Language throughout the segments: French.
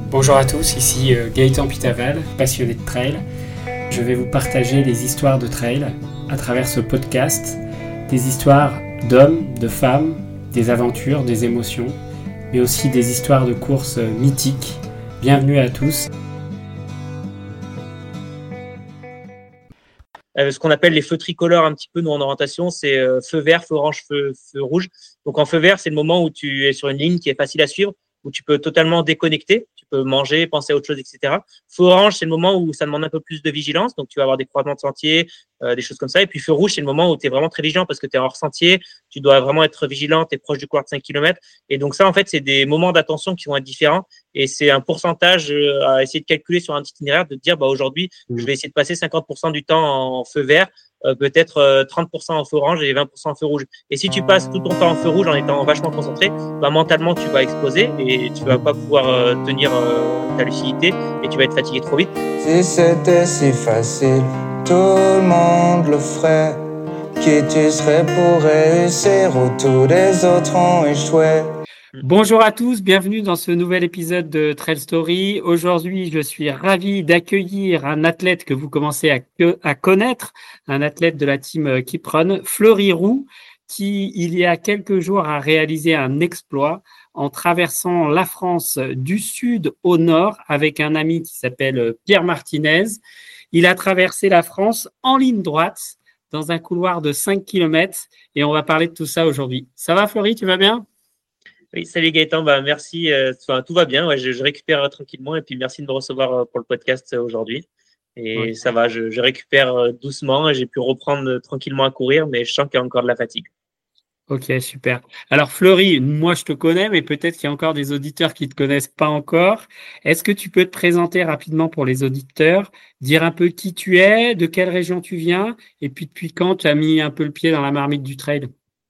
Bonjour à tous, ici Gaëtan Pitaval, passionné de trail. Je vais vous partager des histoires de trail à travers ce podcast, des histoires d'hommes, de femmes, des aventures, des émotions, mais aussi des histoires de courses mythiques. Bienvenue à tous. Ce qu'on appelle les feux tricolores un petit peu nous en orientation, c'est feu vert, feu orange, feu rouge. Donc en feu vert, c'est le moment où tu es sur une ligne qui est facile à suivre, où tu peux totalement déconnecter, tu peux manger, penser à autre chose, etc. Feu orange, c'est le moment où ça demande un peu plus de vigilance, donc tu vas avoir des croisements de sentiers, des choses comme ça. Et puis feu rouge, c'est le moment où tu es vraiment très vigilant parce que tu es hors sentier, tu dois vraiment être vigilant, tu es proche du couloir de 5 km. Et donc ça, en fait, c'est des moments d'attention qui vont être différents. Et c'est un pourcentage à essayer de calculer sur un itinéraire, de dire aujourd'hui, je vais essayer de passer 50% du temps en feu vert, peut-être 30% en feu orange et 20% en feu rouge. Et si tu passes tout ton temps en feu rouge en étant vachement concentré, mentalement tu vas exploser et tu vas pas pouvoir tenir ta lucidité et tu vas être fatigué trop vite. Si c'était si facile, tout le monde le ferait. Qui tu serais pour réussir où tous les autres ont échoué? Bonjour à tous, bienvenue dans ce nouvel épisode de Trail Story. Aujourd'hui, je suis ravi d'accueillir un athlète que vous commencez à connaître, un athlète de la team Keep Run, Fleury Roux, qui, il y a quelques jours, a réalisé un exploit en traversant la France du sud au nord avec un ami qui s'appelle Pierre Martinez. Il a traversé la France en ligne droite dans un couloir de 5 km et on va parler de tout ça aujourd'hui. Ça va Fleury, tu vas bien ? Oui, salut Gaëtan, merci. Tout va bien, ouais, je récupère tranquillement et puis merci de me recevoir pour le podcast aujourd'hui. Et ouais. Ça va, je récupère doucement et j'ai pu reprendre tranquillement à courir, mais je sens qu'il y a encore de la fatigue. Ok, super. Alors Fleury, moi je te connais, mais peut-être qu'il y a encore des auditeurs qui ne te connaissent pas encore. Est-ce que tu peux te présenter rapidement pour les auditeurs, dire un peu qui tu es, de quelle région tu viens, et puis depuis quand tu as mis un peu le pied dans la marmite du trail?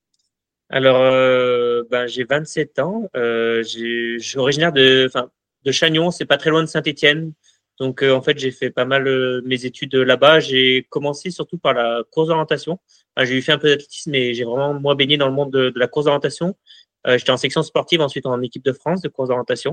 Alors, j'ai 27 ans. Je suis originaire de Chagnon, c'est pas très loin de Saint-Étienne. Donc, en fait, j'ai fait pas mal mes études là-bas. J'ai commencé surtout par la course d'orientation. J'ai eu fait un peu d'athlétisme, mais j'ai vraiment moi baigné dans le monde de la course d'orientation. J'étais en section sportive, ensuite en équipe de France de course d'orientation.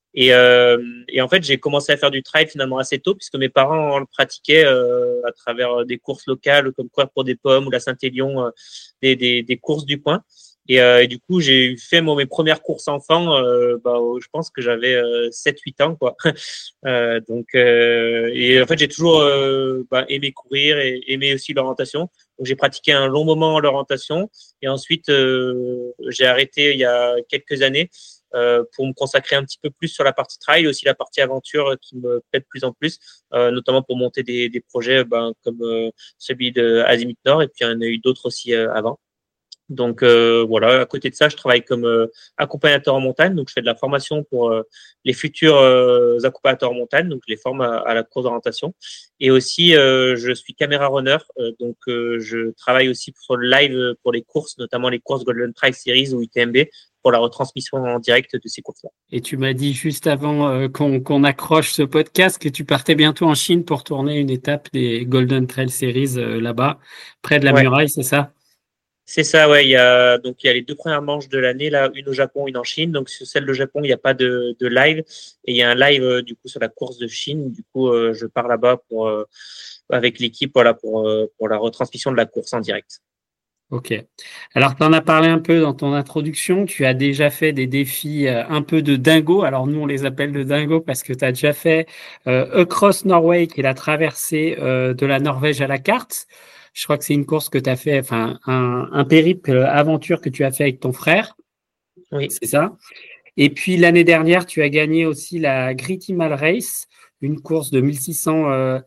Et en fait, j'ai commencé à faire du trail finalement assez tôt, puisque mes parents le pratiquaient à travers des courses locales comme courir pour des pommes ou la Saint-Élion, des courses du coin. Et du coup, j'ai fait mes premières courses enfants, je pense que j'avais 7-8 ans, quoi. Et en fait, j'ai toujours aimé courir et aimé aussi l'orientation. Donc, j'ai pratiqué un long moment l'orientation et ensuite, j'ai arrêté il y a quelques années pour me consacrer un petit peu plus sur la partie trail, aussi la partie aventure qui me plaît de plus en plus, notamment pour monter des projets comme celui de Azimut Nord, et puis il y en a eu d'autres aussi avant. Donc voilà, à côté de ça, je travaille comme accompagnateur en montagne, donc je fais de la formation pour les futurs accompagnateurs en montagne, donc je les forme à la course d'orientation. Et aussi, je suis caméra runner, donc je travaille aussi sur le live pour les courses, notamment les courses Golden Trail Series ou UTMB, pour la retransmission en direct de ces courses-là. Et tu m'as dit juste avant qu'on accroche ce podcast que tu partais bientôt en Chine pour tourner une étape des Golden Trail Series là-bas, près de la muraille, c'est ça? C'est ça, ouais. Il y a les deux premières manches de l'année, là, une au Japon, une en Chine. Donc sur celle de Japon, il n'y a pas de live, et il y a un live du coup sur la course de Chine. Du coup, je pars là-bas pour avec l'équipe, voilà, pour la retransmission de la course en direct. Ok. Alors, tu en as parlé un peu dans ton introduction. Tu as déjà fait des défis un peu de dingo. Alors, nous, on les appelle de dingo parce que tu as déjà fait Across Norway, qui est la traversée de la Norvège à la carte. Je crois que c'est une course que tu as fait, enfin, un périple aventure que tu as fait avec ton frère. Oui. C'est ça. Et puis, l'année dernière, tu as gagné aussi la Great Himal Race, une course de 1600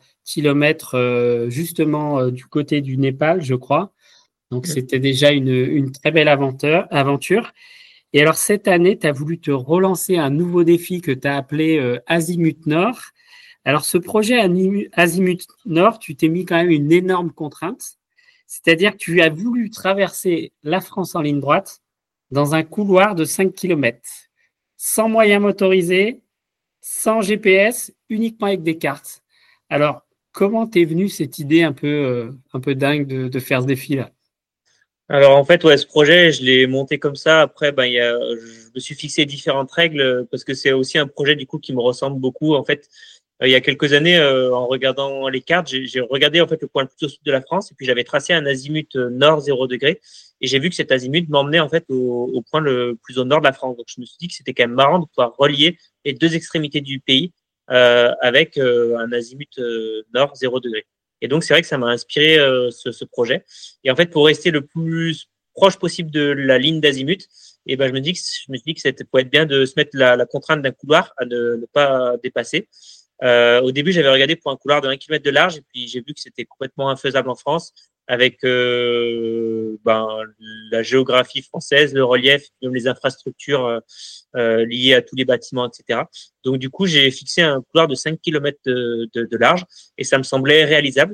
km justement du côté du Népal, je crois. Donc, c'était déjà une très belle aventure. Et alors, cette année, tu as voulu te relancer un nouveau défi que tu as appelé Azimut Nord. Alors, ce projet Azimut Nord, tu t'es mis quand même une énorme contrainte. C'est-à-dire que tu as voulu traverser la France en ligne droite dans un couloir de 5 km, sans moyens motorisés, sans GPS, uniquement avec des cartes. Alors, comment t'es venue cette idée un peu dingue de faire ce défi-là ? Alors en fait, ouais, ce projet, je l'ai monté comme ça. Après, je me suis fixé différentes règles parce que c'est aussi un projet du coup qui me ressemble beaucoup. En fait, il y a quelques années, en regardant les cartes, j'ai regardé en fait le point le plus au sud de la France et puis j'avais tracé un azimut nord 0 degré et j'ai vu que cet azimut m'emmenait en fait au point le plus au nord de la France. Donc je me suis dit que c'était quand même marrant de pouvoir relier les deux extrémités du pays avec un azimut nord 0 degré. Et donc c'est vrai que ça m'a inspiré ce projet. Et en fait, pour rester le plus proche possible de la ligne d'azimut, et ben, je me suis dit que c'était pourrait être bien de se mettre la contrainte d'un couloir à ne pas dépasser. Au début, j'avais regardé pour un couloir de 1 km de large et puis j'ai vu que c'était complètement infaisable en France avec la géographie française, le relief, même les infrastructures liées à tous les bâtiments, etc. Donc du coup, j'ai fixé un couloir de 5 km de large et ça me semblait réalisable.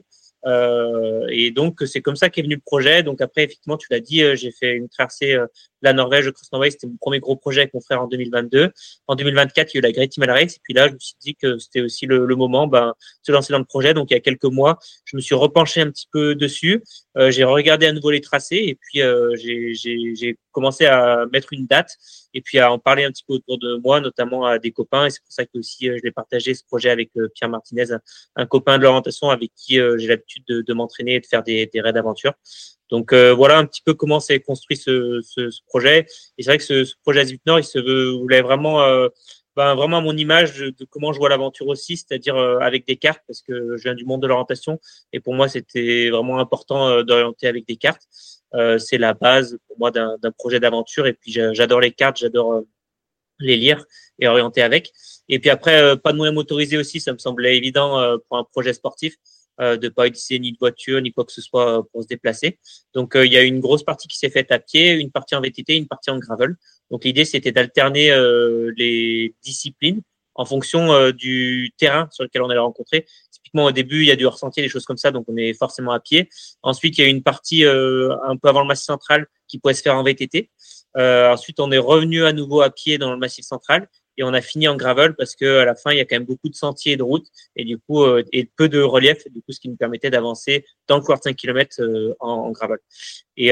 Et donc, c'est comme ça qu'est venu le projet. Donc après, effectivement, tu l'as dit, j'ai fait une traversée de la Norvège, de Cross-Norway. C'était mon premier gros projet avec mon frère en 2022. En 2024, il y a eu la Great Himalaya Race. Et puis là, je me suis dit que c'était aussi le moment de se lancer dans le projet. Donc, il y a quelques mois, je me suis repenché un petit peu dessus. J'ai regardé à nouveau les tracés et puis j'ai commencé à mettre une date et puis à en parler un petit peu autour de moi, notamment à des copains. Et c'est pour ça que aussi je l'ai partagé ce projet avec Pierre Martinez, un copain de l'orientation avec qui j'ai l'habitude de m'entraîner et de faire des raids d'aventure. Donc voilà un petit peu comment s'est construit ce projet. Et c'est vrai que ce projet Azimut Nord, il se voulait vraiment vraiment à mon image de comment je vois l'aventure aussi, c'est-à-dire avec des cartes, parce que je viens du monde de l'orientation et pour moi c'était vraiment important d'orienter avec des cartes. C'est la base pour moi d'un projet d'aventure et puis j'adore les cartes, j'adore les lire et orienter avec. Et puis après, pas de moyens motorisés aussi, ça me semblait évident pour un projet sportif de pas utiliser ni de voiture ni quoi que ce soit pour se déplacer. Donc il y a une grosse partie qui s'est faite à pied, une partie en VTT, une partie en gravel. Donc l'idée c'était d'alterner les disciplines en fonction du terrain sur lequel on allait rencontrer. Typiquement au début il y a du hors-sentier, des choses comme ça, donc on est forcément à pied. Ensuite il y a une partie un peu avant le Massif central qui pourrait se faire en VTT. Ensuite, on est revenu à nouveau à pied dans le Massif central et on a fini en gravel parce que à la fin, il y a quand même beaucoup de sentiers et de routes et du coup, et peu de relief, du coup, ce qui nous permettait d'avancer dans le couloir de 5 km en gravel. Et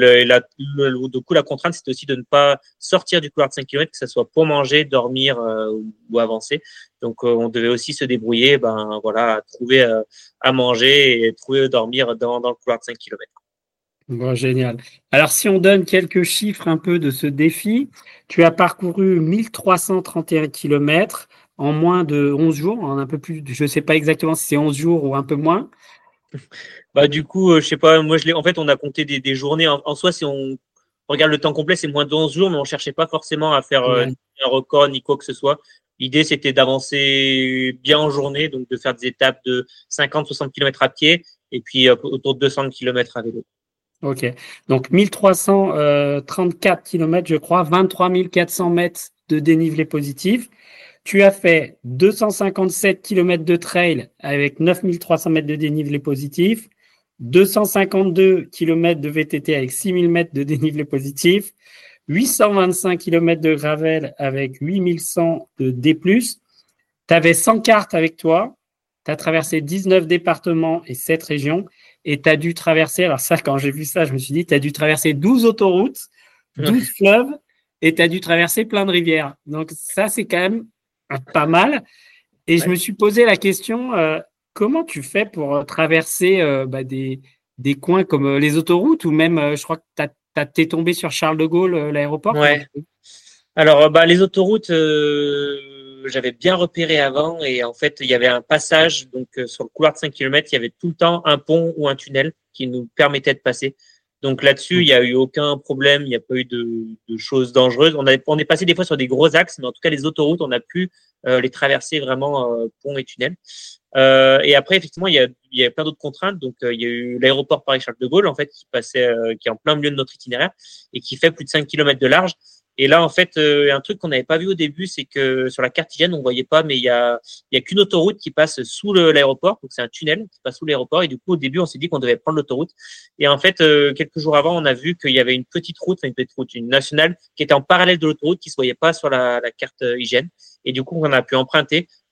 du coup, la contrainte, c'était aussi de ne pas sortir du couloir de 5 km, que ce soit pour manger, dormir ou avancer. Donc, on devait aussi se débrouiller, trouver à manger et trouver à dormir dans le couloir de 5 km. Bon, génial. Alors, si on donne quelques chiffres un peu de ce défi, tu as parcouru 1331 km en moins de 11 jours, en un peu plus, je ne sais pas exactement si c'est 11 jours ou un peu moins. Du coup, je sais pas, moi en fait, on a compté des journées. En soi, si on regarde le temps complet, c'est moins de 11 jours, mais on cherchait pas forcément à faire ni un record ni quoi que ce soit. L'idée, c'était d'avancer bien en journée, donc de faire des étapes de 50-60 km à pied et puis autour de 200 km à vélo. Ok, donc 1334 km, je crois, 23 400 mètres de dénivelé positif. Tu as fait 257 km de trail avec 9 300 mètres de dénivelé positif, 252 km de VTT avec 6 000 mètres de dénivelé positif, 825 km de gravel avec 8 100 de D+. Tu avais 100 cartes avec toi, tu as traversé 19 départements et 7 régions. Et tu as dû traverser, alors ça, quand j'ai vu ça, je me suis dit, tu as dû traverser 12 autoroutes, 12 fleuves, et tu as dû traverser plein de rivières. Donc ça, c'est quand même pas mal. Et je me suis posé la question, comment tu fais pour traverser des coins comme les autoroutes, ou même, je crois que t'es tombé sur Charles de Gaulle, l'aéroport. Ouais. Alors, les autoroutes, j'avais bien repéré avant et en fait, il y avait un passage donc sur le couloir de 5 km, il y avait tout le temps un pont ou un tunnel qui nous permettait de passer. Donc là-dessus, il n'y a eu aucun problème, il n'y a pas eu de choses dangereuses. On est passé des fois sur des gros axes, mais en tout cas, les autoroutes, on a pu les traverser vraiment pont et tunnel. Et après, effectivement, il y a plein d'autres contraintes. Donc, il y a eu l'aéroport Paris-Charles de Gaulle, en fait, qui est en plein milieu de notre itinéraire et qui fait plus de 5 km de large. Et là, en fait, un truc qu'on n'avait pas vu au début, c'est que sur la carte hygiène, on voyait pas, mais il y a qu'une autoroute qui passe sous l'aéroport. Donc, c'est un tunnel qui passe sous l'aéroport. Et du coup, au début, on s'est dit qu'on devait prendre l'autoroute. Et en fait, quelques jours avant, on a vu qu'il y avait une petite route, une nationale, qui était en parallèle de l'autoroute, qui se voyait pas sur la carte hygiène. Et du coup, on a pu emprunter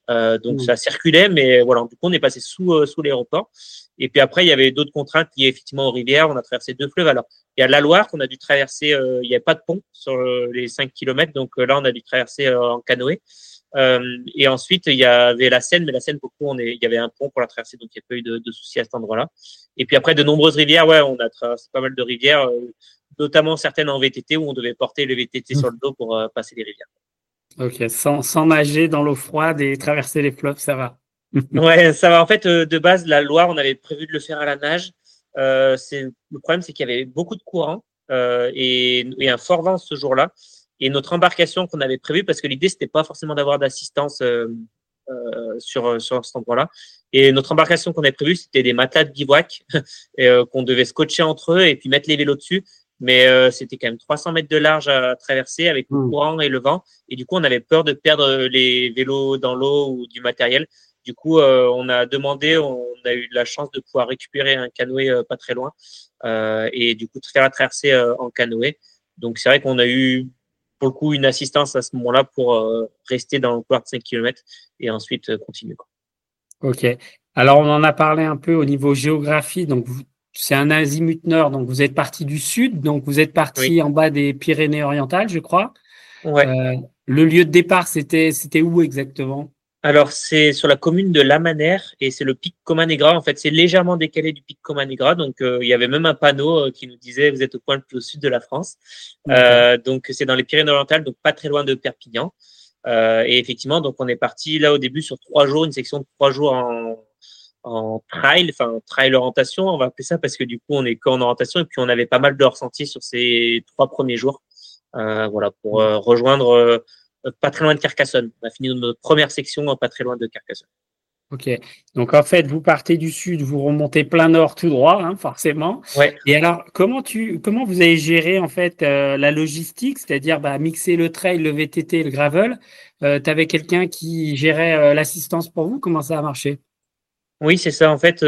Donc ça circulait, mais voilà, du coup on est passé sous l'aéroport. Et puis après il y avait d'autres contraintes liées effectivement aux rivières. On a traversé 2 fleuves. Alors il y a la Loire qu'on a dû traverser. Il n'y avait pas de pont sur les 5 kilomètres, donc là on a dû traverser en canoë. Et ensuite il y avait la Seine, mais la Seine beaucoup il y avait un pont pour la traverser, donc il n'y a pas eu de soucis à cet endroit-là. Et puis après de nombreuses rivières, ouais, on a traversé pas mal de rivières, notamment certaines en VTT où on devait porter le VTT sur le dos pour passer les rivières. Ok, sans nager dans l'eau froide et traverser les fleuves, ça va. Ouais, ça va. En fait, de base, la Loire, on avait prévu de le faire à la nage. Le problème, c'est qu'il y avait beaucoup de courant et un fort vent ce jour-là. Et notre embarcation qu'on avait prévue, parce que l'idée, c'était pas forcément d'avoir d'assistance sur cet endroit-là. Et notre embarcation qu'on avait prévue, c'était des matelas de bivouac qu'on devait scotcher entre eux et puis mettre les vélos dessus. Mais c'était quand même 300 mètres de large à traverser avec le courant et le vent. Et du coup, on avait peur de perdre les vélos dans l'eau ou du matériel. Du coup, on a demandé, on a eu la chance de pouvoir récupérer un canoë pas très loin et du coup de faire la traversée en canoë. Donc c'est vrai qu'on a eu pour le coup une assistance à ce moment-là pour rester dans le couloir de 5 km et ensuite continuer. Ok. Alors on en a parlé un peu au niveau géographie. Donc c'est un azimut nord. Donc vous êtes parti du sud. Donc vous êtes parti en bas des Pyrénées-Orientales, je crois. Ouais. Le lieu de départ, c'était où exactement? Alors, c'est sur la commune de Lamanère et c'est le pic Comanegra. En fait, c'est légèrement décalé du pic Comanegra. Donc, il y avait même un panneau qui nous disait vous êtes au point le plus au sud de la France. Donc, c'est dans les Pyrénées-Orientales, donc pas très loin de Perpignan. Et effectivement, donc on est parti là au début sur 3 jours, une section de 3 jours en trail, enfin trail orientation, on va appeler ça parce que du coup on est qu'en orientation et puis on avait pas mal de ressentis sur ces 3 premiers jours. Voilà, pour rejoindre pas très loin de Carcassonne. On a fini notre première section pas très loin de Carcassonne. Ok. Donc, en fait, vous partez du sud, vous remontez plein nord tout droit, hein, forcément. Ouais. Et alors, comment vous avez géré, en fait, la logistique, c'est-à-dire, mixer le trail, le VTT et le gravel? Tu avais quelqu'un qui gérait l'assistance pour vous? Comment ça a marché? Oui, c'est ça. En fait,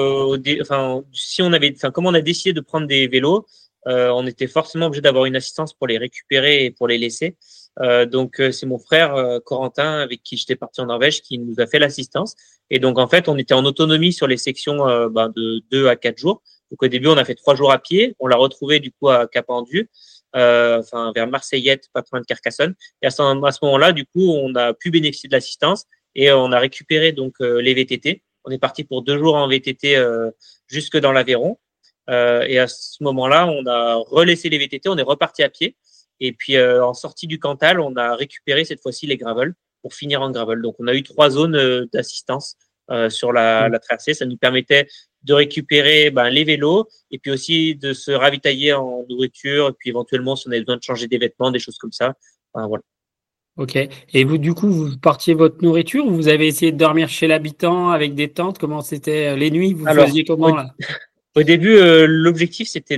si on avait, comme on a décidé de prendre des vélos, on était forcément obligé d'avoir une assistance pour les récupérer et pour les laisser. Donc, c'est mon frère Corentin, avec qui j'étais parti en Norvège, qui nous a fait l'assistance. Et donc, en fait, on était en autonomie sur les sections de 2 à 4 jours. Donc, au début, on a fait 3 jours à pied. On l'a retrouvé du coup à Capendu, vers Marseillette, pas très loin de Carcassonne. Et à ce moment-là, du coup, on a pu bénéficier de l'assistance et on a récupéré donc les VTT. On est parti pour 2 jours en VTT jusque dans l'Aveyron. Et à ce moment-là, on a relaissé les VTT, on est reparti à pied. Et puis, en sortie du Cantal, on a récupéré cette fois-ci les gravels pour finir en gravel. Donc, on a eu 3 zones d'assistance sur la traversée. Ça nous permettait de récupérer les vélos et puis aussi de se ravitailler en nourriture. Et puis, éventuellement, si on avait besoin de changer des vêtements, des choses comme ça. Voilà. Ok. Et vous, du coup, vous portiez votre nourriture ou vous avez essayé de dormir chez l'habitant avec des tentes? Comment c'était les nuits? Vous faisiez comment là? Au début, l'objectif, c'était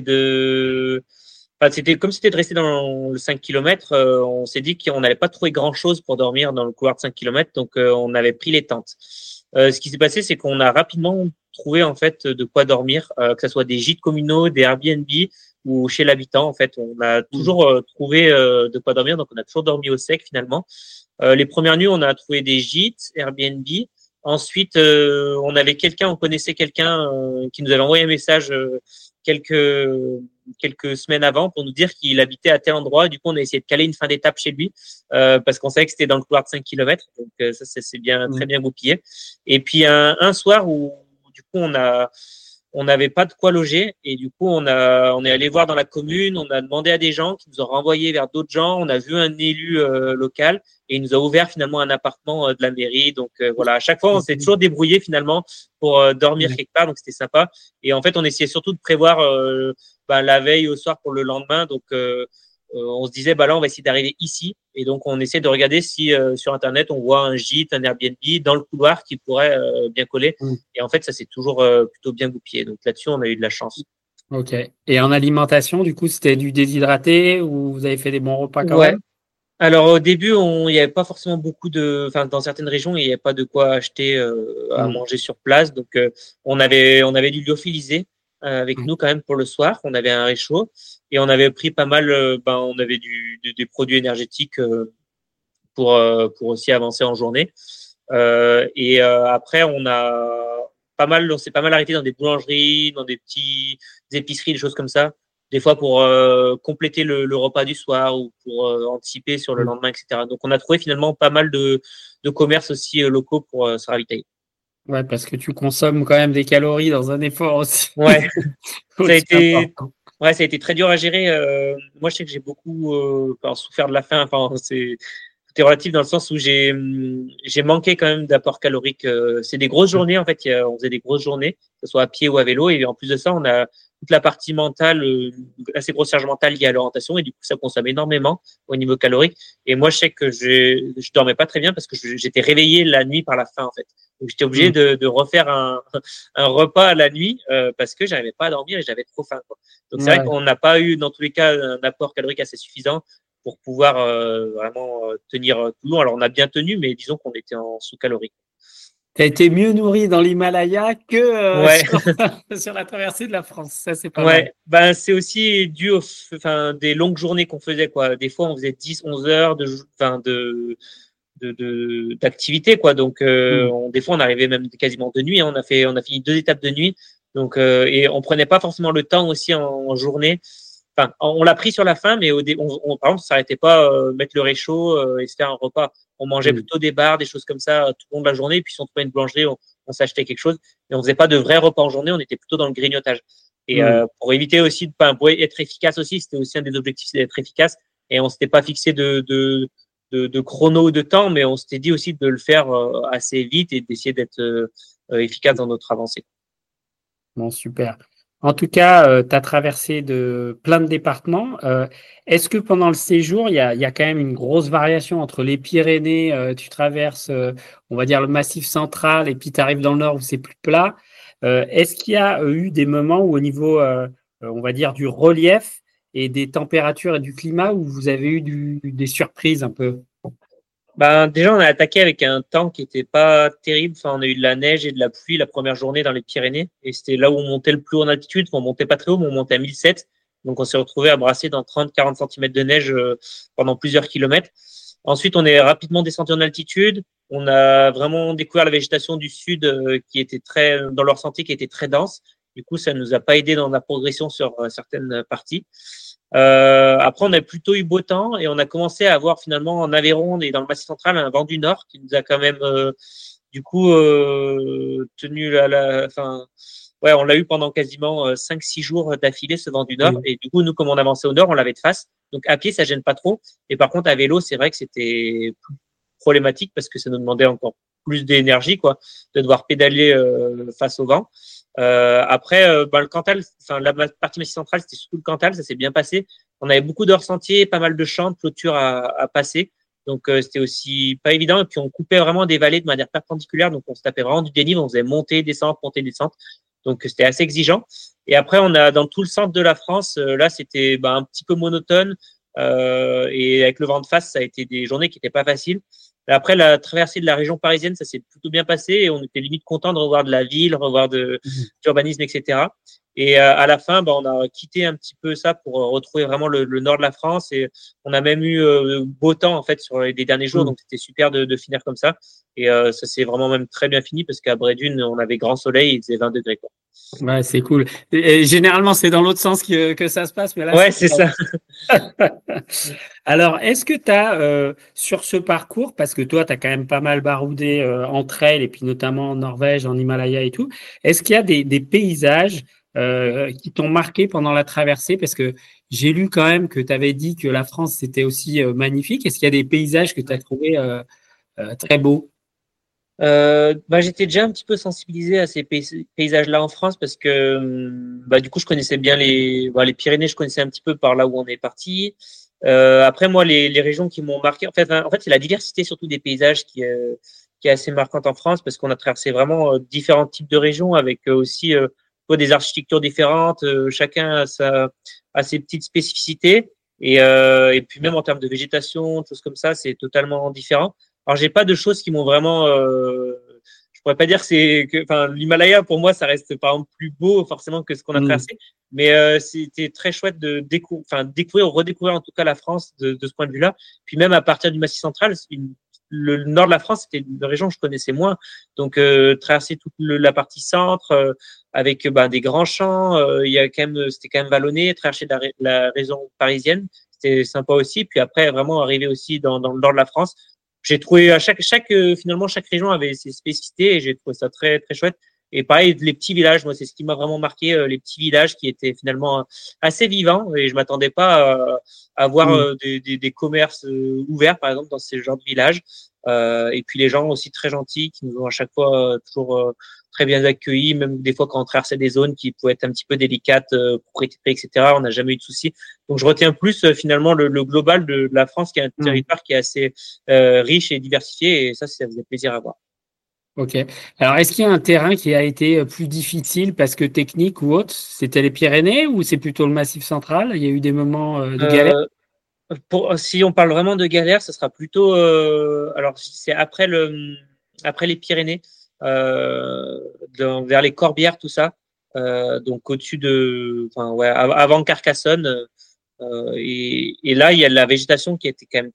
c'était de rester dans le 5 km. On s'est dit qu'on n'allait pas trouver grand-chose pour dormir dans le couloir de 5 km, donc on avait pris les tentes. Ce qui s'est passé, c'est qu'on a rapidement trouvé en fait de quoi dormir, que ce soit des gîtes communaux, des Airbnb ou chez l'habitant. En fait, on a toujours trouvé de quoi dormir, donc on a toujours dormi au sec finalement. Les premières nuits, on a trouvé des gîtes, Airbnb. Ensuite, on connaissait quelqu'un qui nous avait envoyé un message quelques semaines avant pour nous dire qu'il habitait à tel endroit. Du coup, on a essayé de caler une fin d'étape chez lui parce qu'on savait que c'était dans le couloir de 5 km. Donc ça, c'est bien, très bien goupillé. Et puis un soir où du coup on n'avait pas de quoi loger et du coup on est allé voir dans la commune, on a demandé à des gens qui nous ont renvoyé vers d'autres gens, on a vu un élu local et il nous a ouvert finalement un appartement de la mairie. Donc voilà, à chaque fois on s'est toujours débrouillé finalement pour dormir quelque part, donc c'était sympa. Et en fait on essayait surtout de prévoir la veille au soir pour le lendemain. Donc on se disait là on va essayer d'arriver ici et donc on essaie de regarder si sur internet on voit un gîte, un Airbnb dans le couloir qui pourrait bien coller. Et en fait ça c'est toujours plutôt bien goupillé. Donc là-dessus on a eu de la chance. Ok. Et en alimentation, du coup, c'était du déshydraté ou vous avez fait des bons repas quand Ouais. même? Alors au début, il n'y avait pas forcément dans certaines régions, il n'y avait pas de quoi acheter à manger sur place. Donc on avait du lyophilisé avec nous quand même pour le soir. On avait un réchaud et on avait pris pas mal. On avait des produits énergétiques pour aussi avancer en journée. Après, on s'est pas mal arrêté dans des boulangeries, dans des petites épiceries, des choses comme ça. Des fois pour compléter le repas du soir ou pour anticiper sur le lendemain, etc. Donc, on a trouvé finalement pas mal de commerces aussi locaux pour se ravitailler. Ouais, parce que tu consommes quand même des calories dans un effort aussi. Ouais, ça a été, important. ouais, ça a été très dur à gérer. Moi, je sais que j'ai beaucoup souffert de la faim. Enfin, tout est relatif dans le sens où j'ai manqué quand même d'apport calorique. C'est des grosses journées en fait. On faisait des grosses journées, que ce soit à pied ou à vélo. Et en plus de ça, on a toute la partie mentale, assez grosse charge mentale liée à l'orientation. Et du coup, ça consomme énormément au niveau calorique. Et moi, je sais que je dormais pas très bien parce que j'étais réveillé la nuit par la faim en fait. Donc, j'étais obligé de refaire un repas à la nuit parce que j'arrivais pas à dormir et j'avais trop faim, quoi. Donc, c'est vrai qu'on n'a pas eu, dans tous les cas, un apport calorique assez suffisant pour pouvoir vraiment tenir tout le long. Alors, on a bien tenu, mais disons qu'on était en sous-calorie. Tu as été mieux nourri dans l'Himalaya que Ouais. sur la traversée de la France. Ça, c'est pas mal. Ouais, ben, c'est aussi dû des longues journées qu'on faisait, quoi. Des fois, on faisait 10, 11 heures d'activité, quoi. Donc, des fois, on arrivait même quasiment de nuit, hein. On a fini 2 étapes de nuit. Donc, et on prenait pas forcément le temps aussi en journée. Enfin, on l'a pris sur la fin, mais par exemple, on s'arrêtait pas mettre le réchaud et se faire un repas. On mangeait plutôt des bars, des choses comme ça tout au long de la journée. Et puis, si on trouvait une boulangerie, on s'achetait quelque chose. Mais on faisait pas de vrais repas en journée. On était plutôt dans le grignotage. Et pour éviter aussi pour être efficace aussi, c'était aussi un des objectifs, c'est d'être efficace. Et on s'était pas fixé de chrono ou de temps, mais on s'était dit aussi de le faire assez vite et d'essayer d'être efficace dans notre avancée. Bon, super. En tout cas, tu as traversé plein de départements. Est-ce que pendant le séjour, il y a quand même une grosse variation entre les Pyrénées, tu traverses, on va dire, le Massif central, et puis tu arrives dans le nord où c'est plus plat. Est-ce qu'il y a eu des moments où au niveau, on va dire, du relief et des températures et du climat, où vous avez eu des surprises un peu? Ben, déjà, on a attaqué avec un temps qui était pas terrible. Enfin, on a eu de la neige et de la pluie la première journée dans les Pyrénées. Et c'était là où on montait le plus haut en altitude. On montait pas très haut, mais on montait à 1007. Donc, on s'est retrouvé à brasser dans 30-40 cm de neige pendant plusieurs kilomètres. Ensuite, on est rapidement descendu en altitude. On a vraiment découvert la végétation du sud qui était dans leur santé, qui était très dense. Du coup, ça nous a pas aidé dans la progression sur certaines parties. Après, on a plutôt eu beau temps et on a commencé à avoir finalement en Aveyron et dans le Massif central un vent du nord qui nous a quand même tenu ouais, on l'a eu pendant quasiment 5-6 jours d'affilée, ce vent du nord. Et du coup, nous, comme on avançait au nord, on l'avait de face. Donc à pied, ça gêne pas trop. Et par contre, à vélo, c'est vrai que c'était plus problématique parce que ça nous demandait encore plus d'énergie, quoi, de devoir pédaler face au vent. Après, le Cantal, la partie Massif centrale, c'était surtout le Cantal, ça s'est bien passé. On avait beaucoup d'heures sentiers, pas mal de champs, de clôtures à passer. Donc, c'était aussi pas évident. Et puis, on coupait vraiment des vallées de manière perpendiculaire. Donc, on se tapait vraiment du dénive. On faisait monter, descente, monter, descente. Donc, c'était assez exigeant. Et après, on a dans tout le centre de la France, là, c'était un petit peu monotone. Et avec le vent de face, ça a été des journées qui n'étaient pas faciles. Après, la traversée de la région parisienne, ça s'est plutôt bien passé et on était limite content de revoir de la ville, revoir de l'urbanisme, etc. Et à la fin, on a quitté un petit peu ça pour retrouver vraiment le nord de la France et on a même eu beau temps en fait sur les derniers jours, donc c'était super de finir comme ça. Et ça s'est vraiment même très bien fini parce qu'à Brédune, on avait grand soleil, il faisait 20 degrés, quoi. Ouais, c'est cool. Et généralement, c'est dans l'autre sens que ça se passe, mais là, ouais, c'est ça. Alors, est-ce que tu as, sur ce parcours, parce que toi, tu as quand même pas mal baroudé entre elles, et puis notamment en Norvège, en Himalaya et tout, est-ce qu'il y a des paysages qui t'ont marqué pendant la traversée? Parce que j'ai lu quand même que tu avais dit que la France, c'était aussi magnifique. Est-ce qu'il y a des paysages que tu as trouvés très beaux? J'étais déjà un petit peu sensibilisé à ces paysages-là en France parce que du coup je connaissais bien les Pyrénées, je connaissais un petit peu par là où on est parti. Après moi les régions qui m'ont marqué, en fait c'est la diversité surtout des paysages qui est assez marquante en France parce qu'on a traversé vraiment différents types de régions avec aussi des architectures différentes, chacun a ses petites spécificités et puis même en termes de végétation, de choses comme ça, c'est totalement différent. Alors, j'ai pas de choses qui m'ont vraiment. Je pourrais pas dire l'Himalaya pour moi, ça reste par exemple plus beau forcément que ce qu'on a traversé, mais c'était très chouette de découvrir ou redécouvrir en tout cas la France de ce point de vue-là. Puis même à partir du Massif central, le nord de la France, c'était une région que je connaissais moins. Donc, traverser toute la partie centre avec des grands champs, c'était quand même vallonné. Traverser la région parisienne, c'était sympa aussi. Puis après, vraiment arriver aussi dans le nord de la France. J'ai trouvé à finalement chaque région avait ses spécificités et j'ai trouvé ça très très chouette. Et pareil, les petits villages, moi, c'est ce qui m'a vraiment marqué, les petits villages qui étaient finalement assez vivants. Et je m'attendais pas à voir des commerces ouverts, par exemple, dans ces genres de villages. Et puis les gens aussi très gentils, qui nous ont à chaque fois toujours très bien accueillis, même des fois quand on traversait des zones qui pouvaient être un petit peu délicates pour récupérer, etc. On n'a jamais eu de soucis. Donc je retiens plus finalement le global de la France, qui est un territoire qui est assez riche et diversifié. Et ça faisait plaisir à voir. Ok. Alors, est-ce qu'il y a un terrain qui a été plus difficile parce que technique ou autre? C'était les Pyrénées ou c'est plutôt le Massif central? Il y a eu des moments de galère? Si on parle vraiment de galère, ce sera plutôt alors c'est après les Pyrénées, vers les Corbières, tout ça. Donc au-dessus avant Carcassonne. Et là, il y a de la végétation qui était quand même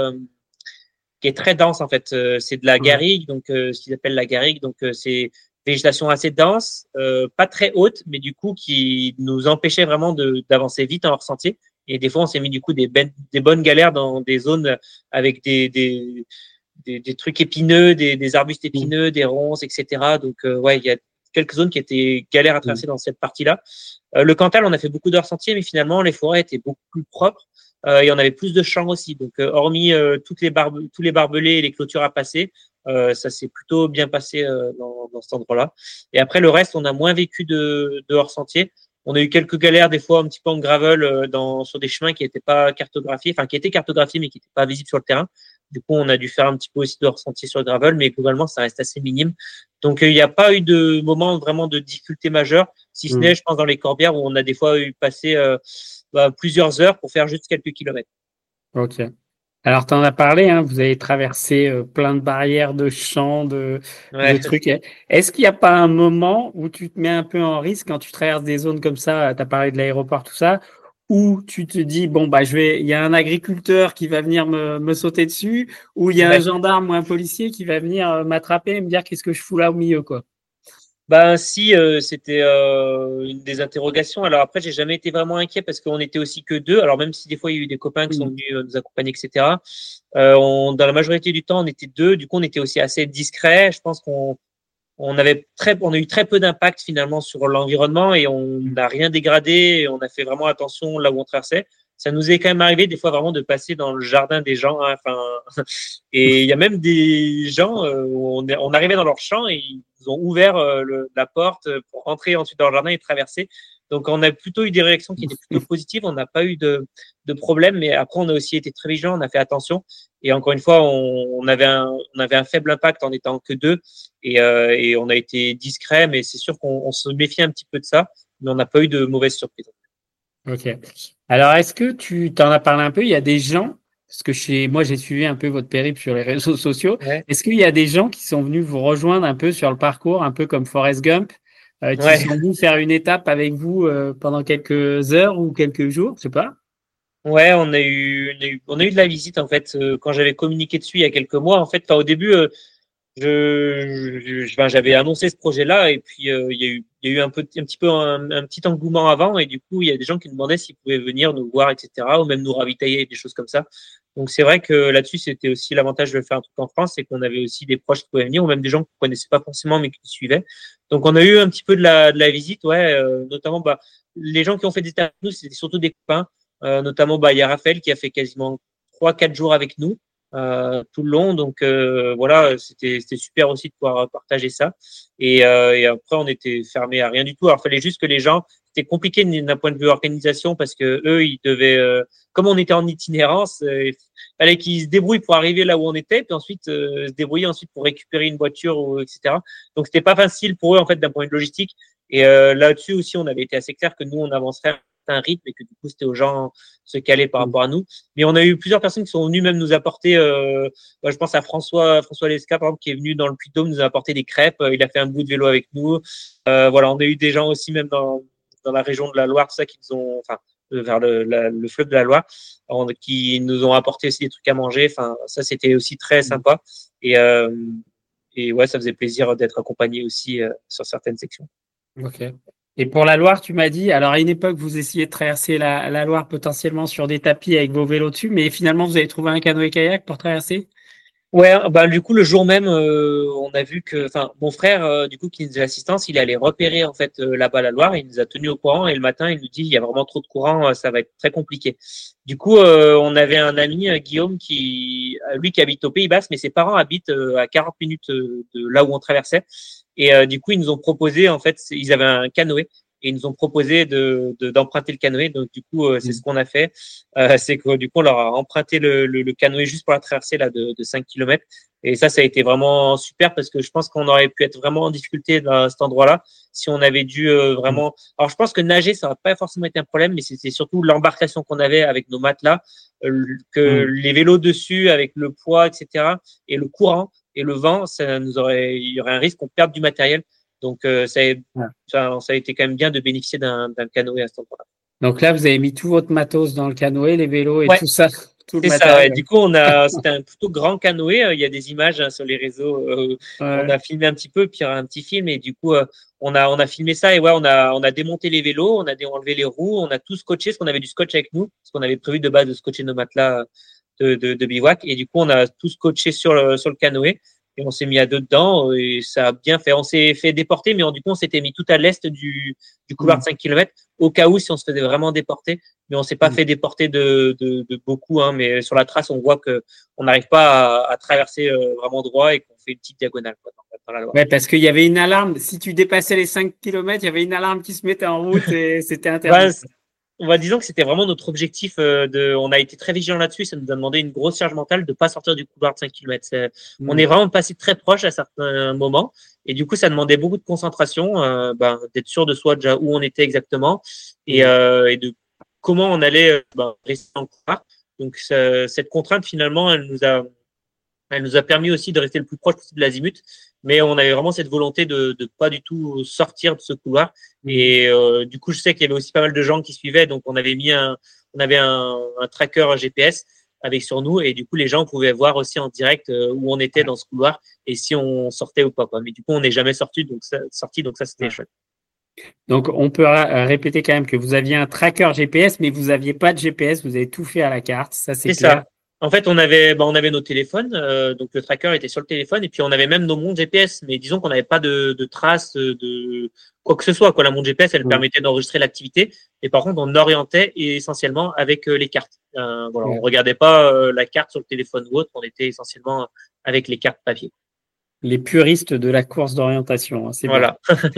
qui est très dense en fait. C'est de la garrigue, donc ce qu'ils appellent la garrigue. Donc c'est végétation assez dense, pas très haute, mais du coup qui nous empêchait vraiment d'avancer vite en hors sentier. Et des fois, on s'est mis du coup des bonnes galères dans des zones avec des trucs épineux, des arbustes épineux, des ronces, etc. Donc il y a quelques zones qui étaient galères à traverser dans cette partie-là. Le Cantal, on a fait beaucoup d'hors sentiers, mais finalement, les forêts étaient beaucoup plus propres. Et on avait plus de champs aussi. Donc, hormis tous les barbelés et les clôtures à passer, ça s'est plutôt bien passé dans cet endroit-là. Et après, le reste, on a moins vécu de hors-sentier. On a eu quelques galères, des fois, un petit peu en gravel, sur des chemins qui n'étaient pas cartographiés, enfin, qui étaient cartographiés, mais qui n'étaient pas visibles sur le terrain. Du coup, on a dû faire un petit peu aussi de hors-sentier sur le gravel, mais globalement, ça reste assez minime. Donc, il n'y a pas eu de moment vraiment de difficulté majeure, si ce n'est, je pense, dans les Corbières, où on a des fois eu passé plusieurs heures pour faire juste quelques kilomètres. Ok. Alors, tu en as parlé, hein, vous avez traversé plein de barrières, de champs, de trucs. Est-ce qu'il n'y a pas un moment où tu te mets un peu en risque quand tu traverses des zones comme ça, tu as parlé de l'aéroport, tout ça, où tu te dis, bon, il y a un agriculteur qui va venir me sauter dessus, ou il y a un gendarme ou un policier qui va venir m'attraper et me dire qu'est-ce que je fous là au milieu, quoi. Si, c'était une des interrogations. Alors après, j'ai jamais été vraiment inquiet parce qu'on était aussi que deux. Alors même si des fois il y a eu des copains qui sont venus nous accompagner, etc. Dans la majorité du temps, on était deux. Du coup, on était aussi assez discret. Je pense on a eu très peu d'impact finalement sur l'environnement et on n'a rien dégradé. Et on a fait vraiment attention là où on traversait. Ça nous est quand même arrivé des fois vraiment de passer dans le jardin des gens. Hein, et il y a même des gens, on arrivait dans leur champ et ils ont ouvert la porte pour rentrer ensuite dans le jardin et traverser. Donc, on a plutôt eu des réactions qui étaient plutôt positives. On n'a pas eu de problème, mais après, on a aussi été très vigilants. On a fait attention. Et encore une fois, on avait un faible impact en étant que deux. Et on a été discret, mais c'est sûr qu'on se méfie un petit peu de ça. Mais on n'a pas eu de mauvaise surprise. Ok. Alors, est-ce que tu t'en as parlé un peu? Il y a des gens, parce que moi, j'ai suivi un peu votre périple sur les réseaux sociaux. Ouais. Est-ce qu'il y a des gens qui sont venus vous rejoindre un peu sur le parcours, un peu comme Forrest Gump, qui sont venus faire une étape avec vous pendant quelques heures ou quelques jours? Je sais pas. Ouais, on a eu de la visite en fait quand j'avais communiqué dessus il y a quelques mois. En fait, au début, j'avais annoncé ce projet-là et puis il y a eu un petit peu un petit engouement avant et du coup il y a des gens qui nous demandaient s'ils pouvaient venir nous voir, etc. ou même nous ravitailler, des choses comme ça. Donc c'est vrai que là-dessus c'était aussi l'avantage de faire un truc en France, c'est qu'on avait aussi des proches qui pouvaient venir ou même des gens qu'on connaissait pas forcément mais qui suivaient. Donc on a eu un petit peu de la visite, notamment les gens qui ont fait des interviews, c'était surtout des copains, notamment il y a Raphaël qui a fait quasiment 3-4 jours avec nous. Tout le long. Donc voilà, c'était super aussi de pouvoir partager ça. Et après, on était fermé à rien du tout. Alors, il fallait juste que les gens, c'était compliqué d'un point de vue organisation parce que eux, ils devaient, comme on était en itinérance, il fallait qu'ils se débrouillent pour arriver là où on était, puis ensuite se débrouiller ensuite pour récupérer une voiture, etc. Donc, c'était pas facile pour eux en fait d'un point de vue logistique. Et là-dessus aussi, on avait été assez clair que nous, on avancerait un rythme et que du coup c'était aux gens se caler par rapport à nous. Mais on a eu plusieurs personnes qui sont venues même nous apporter, je pense à François Lesca par exemple qui est venu dans le Puy-de-Dôme nous a apporté des crêpes, il a fait un bout de vélo avec nous. On a eu des gens aussi même dans la région de la Loire, tout ça qui nous ont, vers le fleuve de la Loire, qui nous ont apporté aussi des trucs à manger. Enfin, ça, c'était aussi très sympa. Et ouais, ça faisait plaisir d'être accompagné aussi sur certaines sections. Ok. Et pour la Loire, tu m'as dit, alors à une époque, vous essayez de traverser la Loire potentiellement sur des tapis avec vos vélos dessus, mais finalement, vous avez trouvé un canoë-kayak pour traverser? Ouais, bah du coup le jour même, on a vu que, enfin, mon frère, du coup, qui nous faisait l'assistance, il allait repérer en fait là-bas la Loire. Il nous a tenu au courant et le matin, il nous dit, il y a vraiment trop de courant, ça va être très compliqué. Du coup, on avait un ami, Guillaume, lui, qui habite au Pays Basque, mais ses parents habitent à 40 minutes de là où on traversait. Et du coup, ils nous ont proposé, en fait, ils avaient un canoë. Et ils nous ont proposé d'emprunter le canoë. Donc, du coup, c'est ce qu'on a fait. C'est que, du coup, on leur a emprunté le canoë juste pour la traversée là, de 5 kilomètres. Et ça a été vraiment super parce que je pense qu'on aurait pu être vraiment en difficulté dans cet endroit-là si on avait dû vraiment. Alors, je pense que nager, ça n'a pas forcément été un problème, mais c'était surtout l'embarcation qu'on avait avec nos matelas, que les vélos dessus avec le poids, etc. et le courant et le vent, il y aurait un risque qu'on perde du matériel. Donc, ça a été quand même bien de bénéficier d'un canoë à cet endroit-là. Donc là, vous avez mis tout votre matos dans le canoë, les vélos et Ouais, tout ça, tout le c'est ça. matériel. Ouais. Du coup, c'était un plutôt grand canoë. Il y a des images sur les réseaux. On a filmé un petit peu, puis il y a un petit film. Et du coup, on a filmé ça. Et ouais, on a démonté les vélos, on a enlevé les roues, on a tout scotché, parce qu'on avait du scotch avec nous, parce qu'on avait prévu de base de scotcher nos matelas de bivouac. Et du coup, on a tout scotché sur le canoë. Et on s'est mis à deux dedans et ça a bien fait. On s'est fait déporter, mais du coup, on s'était mis tout à l'est du couloir de 5 km au cas où si on se faisait vraiment déporter. Mais on s'est pas fait déporter de beaucoup. Hein, mais sur la trace, on voit que on n'arrive pas à traverser vraiment droit et qu'on fait une petite diagonale dans la Loire. Ouais, parce qu'il y avait une alarme. Si tu dépassais les 5 km, il y avait une alarme qui se mettait en route et c'était interdit. Disons que c'était vraiment notre objectif. On a été très vigilant là-dessus. Ça nous a demandé une grosse charge mentale de pas sortir du couloir de 5 km. On est vraiment passé très proche à certains moments. Et du coup, ça demandait beaucoup de concentration, d'être sûr de soi déjà où on était exactement et de comment on allait rester dans le couloir. Donc, cette contrainte, finalement, elle nous a permis aussi de rester le plus proche possible de l'azimut, mais on avait vraiment cette volonté de pas du tout sortir de ce couloir. Et du coup, je sais qu'il y avait aussi pas mal de gens qui suivaient, donc on avait un tracker GPS avec sur nous, et du coup, les gens pouvaient voir aussi en direct où on était dans ce couloir et si on sortait ou pas. Mais du coup, on n'est jamais sorti, donc ça c'était chouette. Donc, on peut répéter quand même que vous aviez un tracker GPS, mais vous n'aviez pas de GPS, vous avez tout fait à la carte, ça c'est clair. Ça. En fait, on avait nos téléphones, donc le tracker était sur le téléphone, et puis on avait même nos montres GPS, mais disons qu'on n'avait pas de traces de quoi que ce soit. La montre GPS, elle permettait d'enregistrer l'activité, et par contre, on orientait essentiellement avec les cartes. On regardait pas la carte sur le téléphone ou autre, on était essentiellement avec les cartes papier. Les puristes de la course d'orientation, hein, c'est voilà.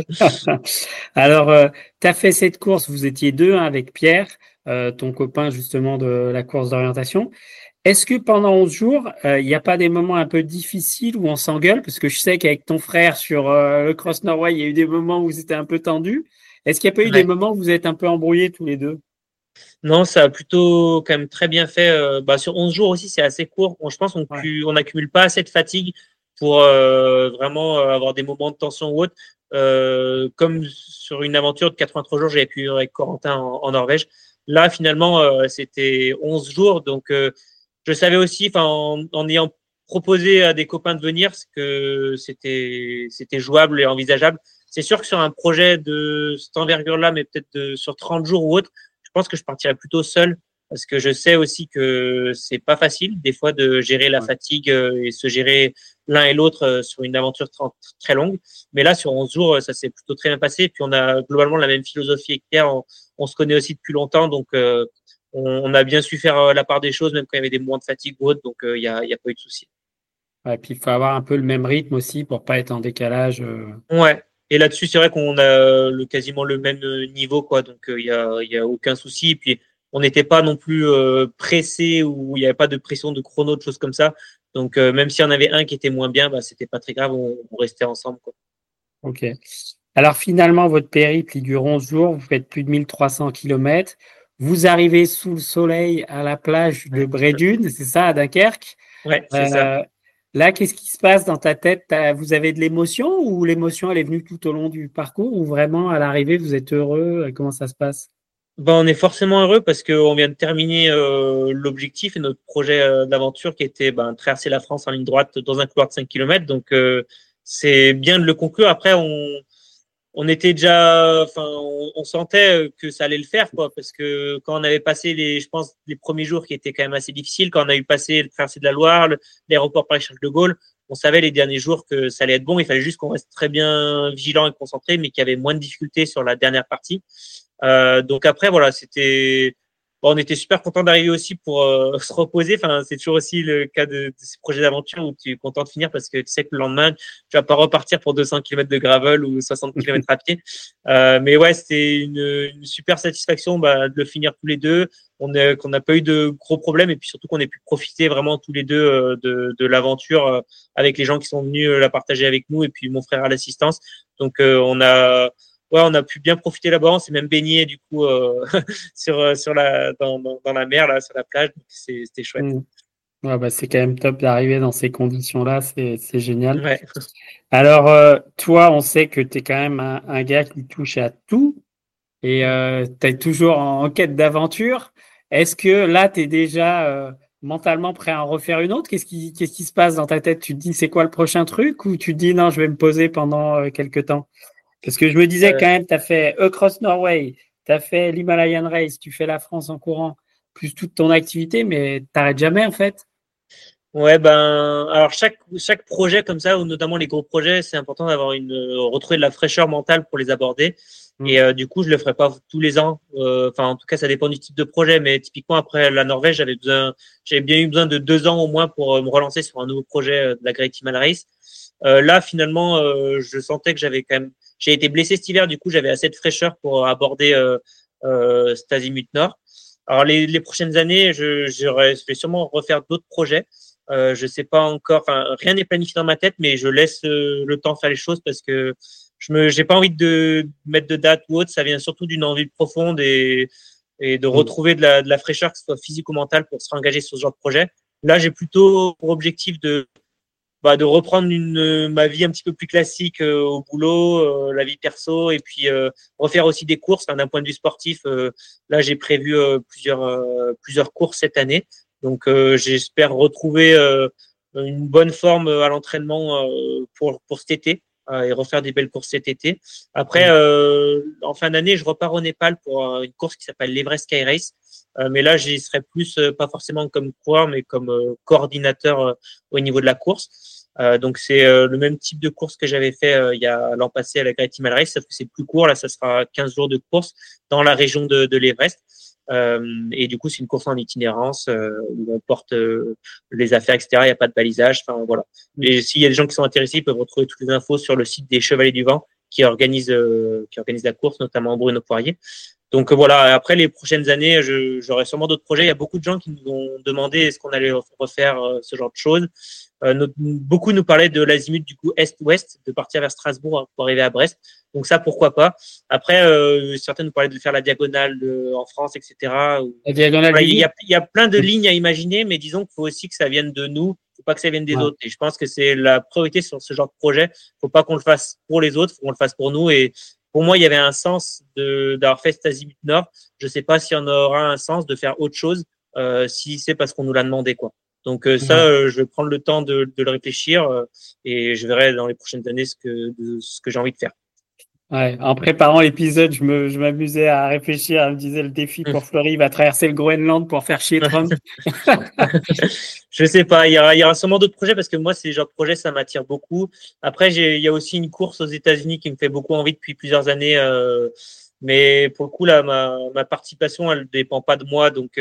Alors, tu as fait cette course, vous étiez deux avec Pierre, ton copain justement de la course d'orientation. Est-ce que pendant 11 jours, il n'y a pas des moments un peu difficiles où on s'engueule? Parce que je sais qu'avec ton frère sur le Cross Norway, il y a eu des moments où c'était un peu tendu. Est-ce qu'il n'y a pas eu des moments où vous êtes un peu embrouillés tous les deux? Non, ça a plutôt quand même très bien fait. Sur 11 jours aussi, c'est assez court. Je pense qu'on n'accumule pas assez de fatigue pour vraiment avoir des moments de tension ou autre. Comme sur une aventure de 83 jours, j'avais pu avec Corentin en Norvège. Là, finalement, c'était 11 jours. Donc, je savais aussi, en ayant proposé à des copains de venir, que c'était jouable et envisageable. C'est sûr que sur un projet de cette envergure-là, mais peut-être sur 30 jours ou autre, je pense que je partirais plutôt seul parce que je sais aussi que c'est pas facile des fois de gérer la fatigue et se gérer l'un et l'autre sur une aventure très longue. Mais là, sur 11 jours, ça s'est plutôt très bien passé. Puis on a globalement la même philosophie avec Pierre. On se connaît aussi depuis longtemps, donc on a bien su faire la part des choses, même quand il y avait des moments de fatigue ou autre, donc il y a pas eu de souci. Ouais, puis il faut avoir un peu le même rythme aussi pour pas être en décalage. Ouais. Et là-dessus, c'est vrai qu'on a quasiment le même niveau, donc il y a aucun souci. Et puis on n'était pas non plus pressé ou il n'y avait pas de pression de chrono, de choses comme ça. Donc même s'il y en avait un qui était moins bien, c'était pas très grave, on restait ensemble, quoi. Ok. Alors finalement, votre périple, il dure 11 jours, vous faites plus de 1300 km. Vous arrivez sous le soleil à la plage de Bredune, c'est ça, à Dunkerque? Ouais, c'est ça. Là, qu'est-ce qui se passe dans ta tête? Vous avez de l'émotion ou l'émotion, elle est venue tout au long du parcours ou vraiment à l'arrivée, vous êtes heureux? Comment ça se passe? On est forcément heureux parce qu'on vient de terminer l'objectif et notre projet d'aventure qui était traverser la France en ligne droite dans un couloir de 5 km. Donc, c'est bien de le conclure. Après, on était déjà, on sentait que ça allait le faire, quoi, parce que quand on avait passé je pense, les premiers jours qui étaient quand même assez difficiles, quand on a eu passé le traversée de la Loire, l'aéroport Paris-Charles de Gaulle, on savait les derniers jours que ça allait être bon. Il fallait juste qu'on reste très bien vigilant et concentré, mais qu'il y avait moins de difficultés sur la dernière partie. Donc après, voilà, on était super content d'arriver aussi pour se reposer. Enfin, c'est toujours aussi le cas de ces projets d'aventure où tu es content de finir parce que tu sais que le lendemain, tu vas pas repartir pour 200 km de gravel ou 60 km à pied. Mais ouais, c'était une super satisfaction de le finir tous les deux. Qu'on n'a pas eu de gros problèmes et puis surtout qu'on ait pu profiter vraiment tous les deux de l'aventure avec les gens qui sont venus la partager avec nous et puis mon frère à l'assistance. Donc on a pu bien profiter là-bas. On s'est même baigné du coup dans la mer là, sur la plage. Donc c'était chouette. Ouais, c'est quand même top d'arriver dans ces conditions-là. C'est génial. Ouais. Alors toi, on sait que tu es quand même un gars qui touche à tout et tu es toujours en quête d'aventure. Est-ce que là, tu es déjà mentalement prêt à en refaire une autre? Qu'est-ce qui se passe dans ta tête? Tu te dis c'est quoi le prochain truc ou tu te dis non, je vais me poser pendant quelques temps? Parce que je me disais quand même, tu as fait Across Norway, tu as fait l'Himalayan Race, tu fais la France en courant, plus toute ton activité, mais tu n'arrêtes jamais en fait. Ouais, alors chaque projet comme ça, ou notamment les gros projets, c'est important d'avoir retrouver de la fraîcheur mentale pour les aborder. Et du coup, je le ferai pas tous les ans. En tout cas, ça dépend du type de projet. Mais typiquement après la Norvège, j'avais bien eu besoin de 2 ans au moins pour me relancer sur un nouveau projet de la Great Himalaya Race. Là, finalement, je sentais que j'ai été blessé cet hiver. Du coup, j'avais assez de fraîcheur pour aborder cet azimut nord. Alors les prochaines années, je vais sûrement refaire d'autres projets. Je sais pas encore, rien n'est planifié dans ma tête, mais je laisse le temps faire les choses parce que j'ai pas envie de mettre de date ou autre. Ça vient surtout d'une envie profonde et de retrouver de la fraîcheur, que ce soit physique ou mentale, pour se réengager sur ce genre de projet. Là, j'ai plutôt pour objectif de reprendre ma vie un petit peu plus classique au boulot, la vie perso, et puis refaire aussi des courses. D'un point de vue sportif, là, j'ai prévu plusieurs courses cette année. Donc, j'espère retrouver une bonne forme à l'entraînement pour cet été et refaire des belles courses cet été. Après, en fin d'année, je repars au Népal pour une course qui s'appelle l'Everest Sky Race. Mais là, j'y serai plus, pas forcément comme coureur, mais comme coordinateur au niveau de la course. Donc, c'est le même type de course que j'avais fait il y a l'an passé à la Great Himalaya Race, sauf que c'est plus court. Là, ça sera 15 jours de course dans la région de l'Everest. Et du coup, c'est une course en itinérance où on porte les affaires, etc. Il n'y a pas de balisage. Enfin, voilà. Et s'il y a des gens qui sont intéressés, ils peuvent retrouver toutes les infos sur le site des Chevaliers du Vent qui organise la course, notamment Bruno Poirier. Donc voilà, après les prochaines années, j'aurai sûrement d'autres projets. Il y a beaucoup de gens qui nous ont demandé est-ce qu'on allait refaire ce genre de choses. Beaucoup nous parlaient de l'azimut du coup est-ouest, de partir vers Strasbourg pour arriver à Brest. Donc ça, pourquoi pas. Après, certains nous parlaient de faire la diagonale en France, etc. La diagonale. Voilà, il y a plein de lignes à imaginer, mais disons qu'il faut aussi que ça vienne de nous. Il faut pas que ça vienne des autres. Et je pense que c'est la priorité sur ce genre de projet. Faut pas qu'on le fasse pour les autres, faut qu'on le fasse pour nous. Et pour moi, il y avait un sens d'avoir fait cet azimut nord. Je sais pas s'il y en aura un sens de faire autre chose si c'est parce qu'on nous l'a demandé, quoi. Donc je vais prendre le temps de le réfléchir et je verrai dans les prochaines années ce que j'ai envie de faire. Ouais, en préparant l'épisode, je m'amusais à réfléchir, à me disais le défi pour Fleury va traverser le Groenland pour faire chier Trump. Je sais pas, il y aura sûrement d'autres projets parce que moi, ces genres de projets, ça m'attire beaucoup. Après, il y a aussi une course aux États-Unis qui me fait beaucoup envie depuis plusieurs années. Mais pour le coup, là, ma participation, elle dépend pas de moi. Donc,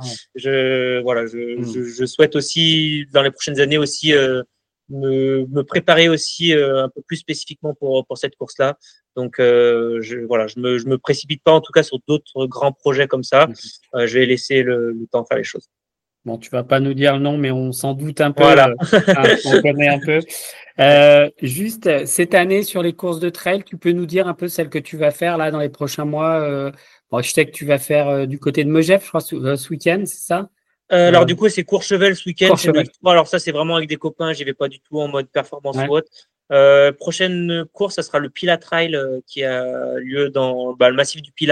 je souhaite aussi, dans les prochaines années aussi, me préparer aussi un peu plus spécifiquement pour cette course-là. Donc, je me précipite pas en tout cas sur d'autres grands projets comme ça. Je vais laisser le temps faire les choses. Bon, tu vas pas nous dire le nom, mais on s'en doute un peu. Voilà. On connaît un peu. Juste cette année sur les courses de trail, tu peux nous dire un peu celle que tu vas faire là dans les prochains mois. Bon, je sais que tu vas faire du côté de Megève, je crois, ce week-end, c'est ça? Alors du coup, c'est Courchevel ce week-end. Courchevel. Alors ça, c'est vraiment avec des copains. J'y vais pas du tout en mode performance ou autre. Prochaine course, ça sera le Pilat Trail qui a lieu dans le massif du Pilat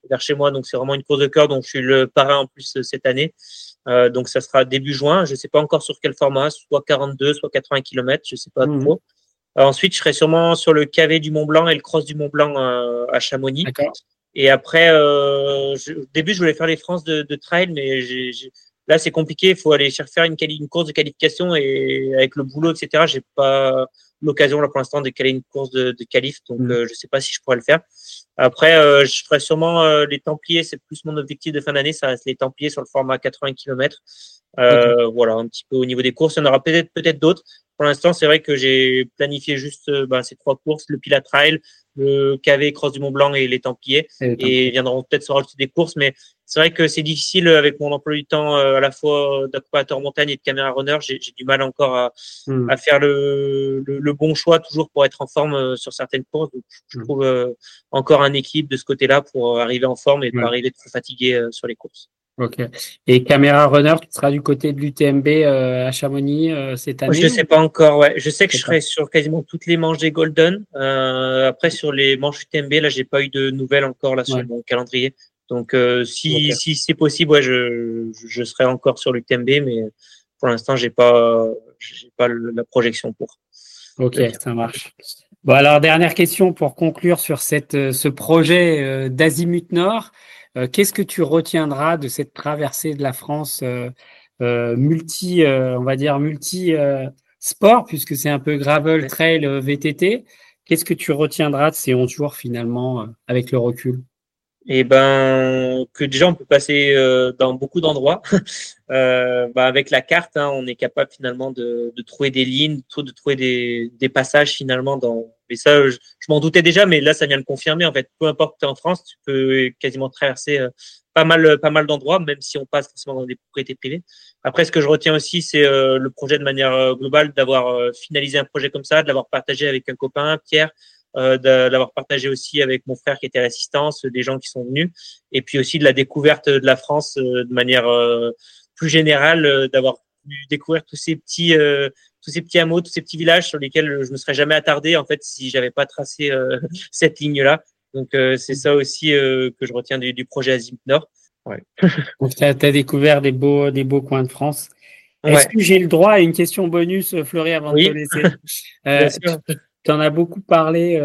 vers chez moi. Donc, c'est vraiment une course de cœur dont je suis le parrain en plus cette année. Donc, ça sera début juin. Je sais pas encore sur quel format, soit 42, soit 80 km, je sais pas trop. Ensuite, je serai sûrement sur le KV du Mont Blanc et le Cross du Mont Blanc à Chamonix. D'accord. Et après, au début, je voulais faire les France de trail, mais là, c'est compliqué. Il faut aller faire une course de qualification et avec le boulot, etc., j'ai pas l'occasion là pour l'instant de caler une course de qualif. Donc, je sais pas si je pourrais le faire. Après, je ferai sûrement les Templiers. C'est plus mon objectif de fin d'année. Ça reste les Templiers sur le format 80 km. Voilà, un petit peu au niveau des courses. Il y en aura peut-être d'autres. Pour l'instant, c'est vrai que j'ai planifié juste ces 3 courses, le Pilat Trail, le KV Cross du Mont Blanc et les Templiers. Et viendront peut-être se rajouter des courses, mais c'est vrai que c'est difficile avec mon emploi du temps à la fois d'accompagnateur montagne et de caméra runner. J'ai du mal encore à faire le bon choix toujours pour être en forme sur certaines courses. Donc, je trouve encore un équilibre de ce côté-là pour arriver en forme et pas arriver trop fatigué sur les courses. Ok. Et caméra runner, tu seras du côté de l'UTMB à Chamonix cette année? Je ne sais pas encore. Ouais, je sais que je serai sur quasiment toutes les manches des Golden. Après sur les manches UTMB, là, j'ai pas eu de nouvelles encore là sur mon calendrier. Donc si c'est possible, ouais, je serai encore sur l'UTMB, mais pour l'instant, j'ai pas la projection pour. Ok, ça marche. Bon, alors dernière question pour conclure sur ce projet d'Azimut Nord. Qu'est-ce que tu retiendras de cette traversée de la France on va dire multi sport, puisque c'est un peu gravel, trail, VTT. Qu'est-ce que tu retiendras de ces 11 jours finalement avec le recul? Et que déjà on peut passer dans beaucoup d'endroits. Avec la carte, hein, on est capable finalement de trouver des lignes, de trouver des passages finalement mais ça, je m'en doutais déjà, mais là ça vient de confirmer en fait. Peu importe où tu es en France, tu peux quasiment traverser pas mal d'endroits, même si on passe forcément dans des propriétés privées. Après, ce que je retiens aussi, c'est le projet de manière globale, d'avoir finalisé un projet comme ça, de l'avoir partagé avec un copain, Pierre. De l'avoir partagé aussi avec mon frère qui était à l'assistance, des gens qui sont venus, et puis aussi de la découverte de la France de manière plus générale, d'avoir pu découvrir tous ces petits hameaux, tous ces petits villages sur lesquels je ne serais jamais attardé en fait si j'avais pas tracé cette ligne-là. Donc c'est ça aussi que je retiens du projet Azimut Nord. Ouais. Donc tu as découvert des beaux coins de France. Est-ce que j'ai le droit à une question bonus, Fleury, avant de te laisser? Bien sûr. Tu en as beaucoup parlé,